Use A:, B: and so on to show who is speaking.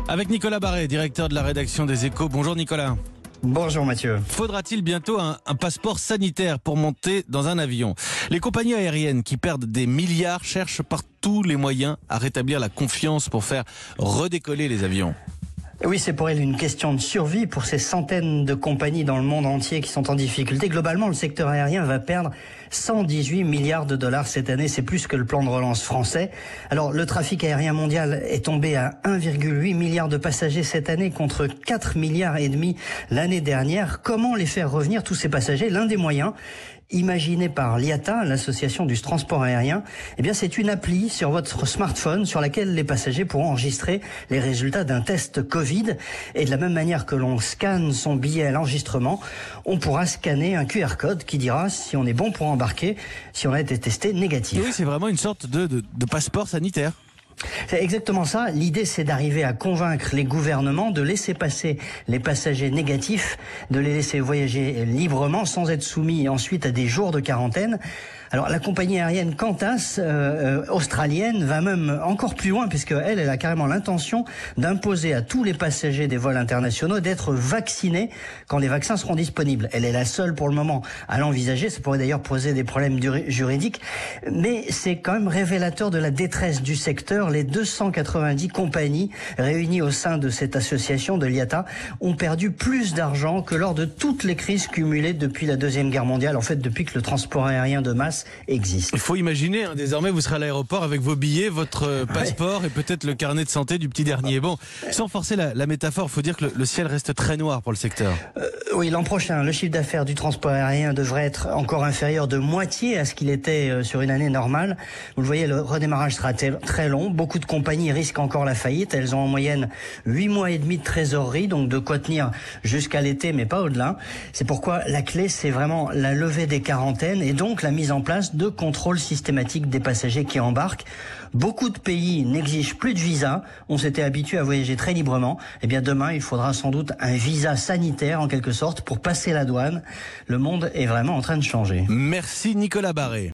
A: Avec Nicolas Barré, directeur de la rédaction des Échos. Bonjour Nicolas.
B: Bonjour Mathieu.
A: Faudra-t-il bientôt un passeport sanitaire pour monter dans un avion? Les compagnies aériennes qui perdent des milliards cherchent par tous les moyens à rétablir la confiance pour faire redécoller les avions.
B: Oui, c'est pour elle une question de survie pour ces centaines de compagnies dans le monde entier qui sont en difficulté. Globalement, le secteur aérien va perdre 118 milliards de dollars cette année. C'est plus que le plan de relance français. Alors, le trafic aérien mondial est tombé à 1,8 milliard de passagers cette année contre 4 milliards et demi l'année dernière. Comment les faire revenir, tous ces passagers? L'un des moyens, imaginé par l'IATA, l'association du transport aérien, c'est une appli sur votre smartphone sur laquelle les passagers pourront enregistrer les résultats d'un test Covid. Et de la même manière que l'on scanne son billet à l'enregistrement, on pourra scanner un QR code qui dira si on est bon pour embarquer, si on a été testé négatif.
A: Oui, c'est vraiment une sorte de passeport sanitaire.
B: C'est exactement ça. L'idée, c'est d'arriver à convaincre les gouvernements de laisser passer les passagers négatifs, de les laisser voyager librement sans être soumis ensuite à des jours de quarantaine. Alors la compagnie aérienne Qantas, australienne, va même encore plus loin puisque elle a carrément l'intention d'imposer à tous les passagers des vols internationaux d'être vaccinés quand les vaccins seront disponibles. Elle est la seule pour le moment à l'envisager. Ça pourrait d'ailleurs poser des problèmes juridiques, mais c'est quand même révélateur de la détresse du secteur. Les 290 compagnies réunies au sein de cette association de l'IATA ont perdu plus d'argent que lors de toutes les crises cumulées depuis la Deuxième Guerre mondiale. En fait, depuis que le transport aérien de masse existe.
A: Il faut imaginer, désormais vous serez à l'aéroport avec vos billets, votre passeport et peut-être le carnet de santé du petit dernier. Bon, sans forcer la métaphore, il faut dire que le ciel reste très noir pour le secteur.
B: Oui, l'an prochain, le chiffre d'affaires du transport aérien devrait être encore inférieur de moitié à ce qu'il était sur une année normale. Vous le voyez, le redémarrage sera très long. Beaucoup de compagnies risquent encore la faillite. Elles ont en moyenne 8 mois et demi de trésorerie, donc de quoi tenir jusqu'à l'été, mais pas au-delà. C'est pourquoi la clé, c'est vraiment la levée des quarantaines et donc la mise en place de contrôles systématiques des passagers qui embarquent. Beaucoup de pays n'exigent plus de visa. On s'était habitué à voyager très librement. Demain, il faudra sans doute un visa sanitaire, en quelque sorte, pour passer la douane. Le monde est vraiment en train de changer.
A: Merci Nicolas Barré.